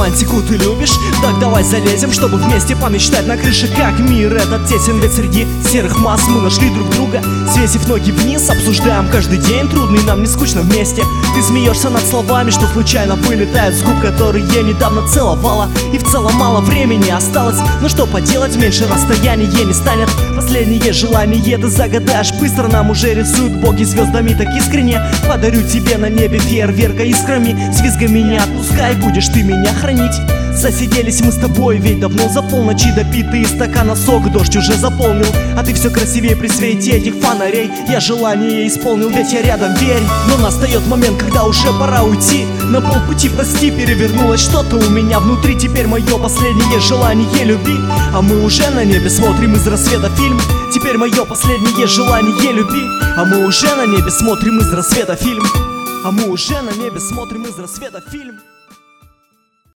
романтику ты любишь? Так давай залезем, чтобы вместе помечтать на крыше. Как мир этот тесен, ведь среди серых масс мы нашли друг друга. Свесив ноги вниз, обсуждаем каждый день трудный, нам не скучно вместе. Ты смеешься над словами, что случайно вылетают с губ, которые недавно целовала. И в целом мало времени осталось, но что поделать, меньше расстояния не станет. Последнее желание ты загадаешь быстро, нам уже рисуют боги звездами так искренне. Подарю тебе на небе фейерверка искрами, с визгами не отпускай, будешь ты меня хранить. Засиделись мы с тобой, ведь давно за полночи допитый стакана сок дождь уже заполнил. А ты все красивее при свете этих фонарей. Я желание исполнил, ведь я рядом, верь. Но настает момент, когда уже пора уйти. На полпути, прости, перевернулось что-то у меня внутри. Теперь мое последнее желание любви. А мы уже на небе смотрим из рассвета фильм. Теперь мое последнее желание любви. А мы уже на небе смотрим из рассвета фильм. А мы уже на небе смотрим из рассвета фильм.